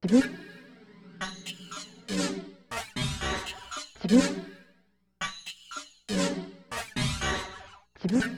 自分自分自分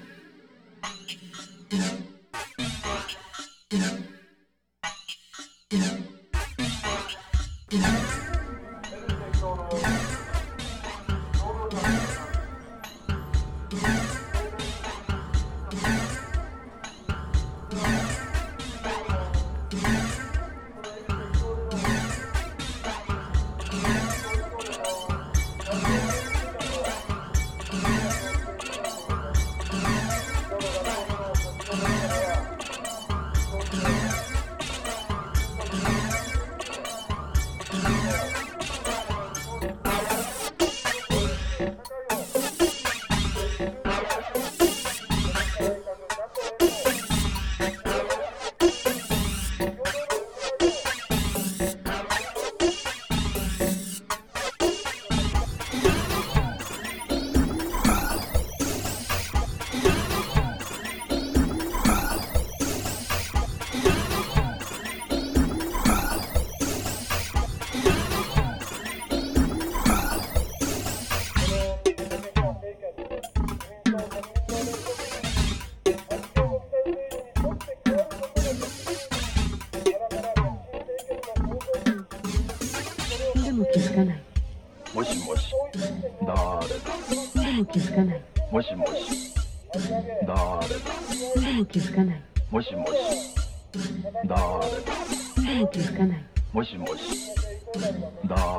でも気づかない。 もしもし、誰だ。 でも気づかない。 もしもし、誰だ。 でも気づかない。 もしもし、誰だ。 でも気づかない。 もしもし、誰だ。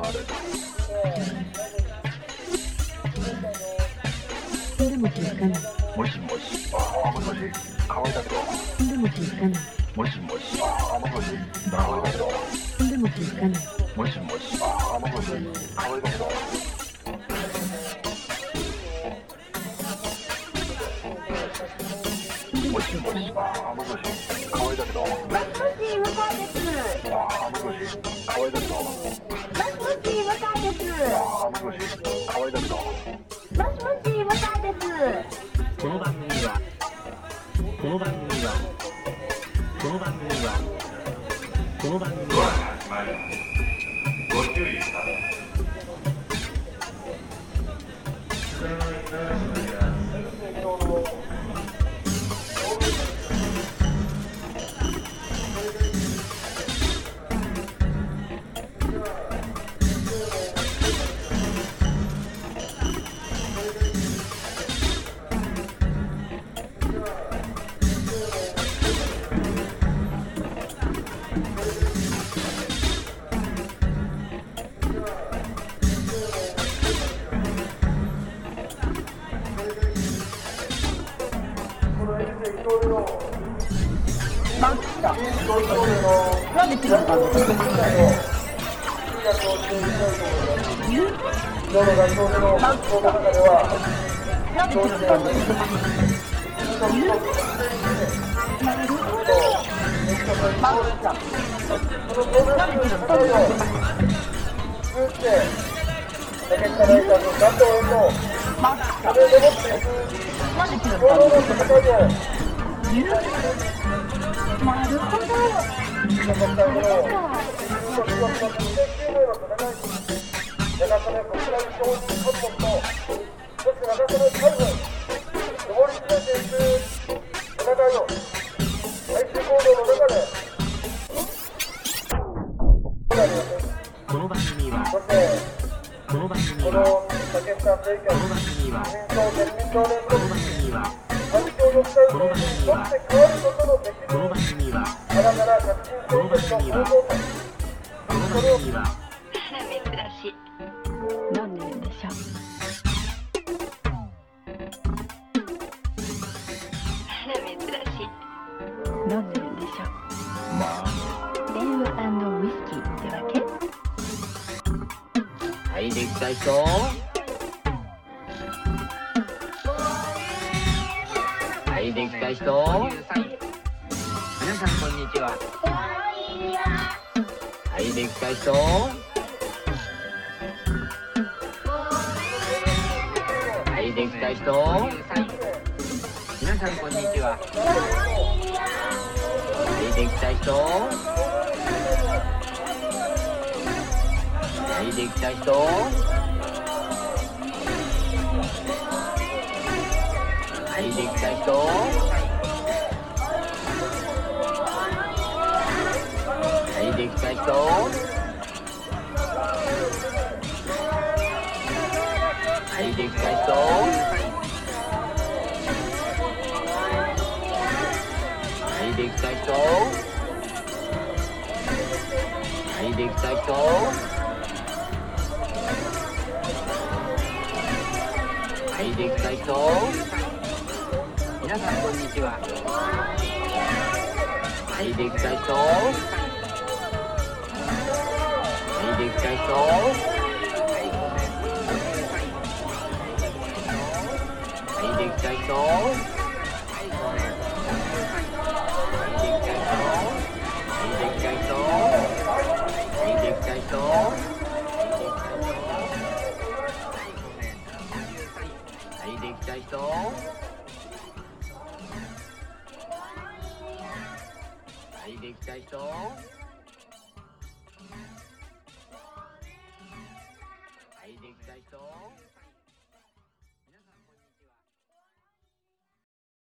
でも気づかない。 もしもし、もしもし、可愛いだけど。 でも気づかない。 もしもし、もしもし、誰だけど。 でも気づかない。 もしもし、もしもし、可愛いだけど。もしもし、もしもし、可愛いだけど。 もしもし、向井です。 もしもし、可愛いだけど。 もしもし、向井です。 もしもし、可愛いだけど。 もしもし、向井です。 この番組はこの番組はこの番組はこの番組はご注意ください。 なんで気づかない。 この番組はこの番組はこの番組はこの番組はこの番組はこの番組はこの番組はこの番組は珍しい。飲んでるんでしょ。珍しい。飲んでるんでしょ。エール&ウイスキーってわけ？ はいできた人はいできた人皆さんこんにちははいできた人はいできた人皆さんこんにちははいできた人で行きたい人。はいで行きたい人。はいで行きたい人。はいで行きたい人。はいで行きたい人。はいで行きたい人。はいで行きたい人。皆さんこんにちは。はいで行きたい人。はいで行きたい人。はいで行きたい人。はいで行きたい人。はいで行きたい人。はいで行きたい人。はいで行きたい人。はいで行きたい人。はいで行きたい人。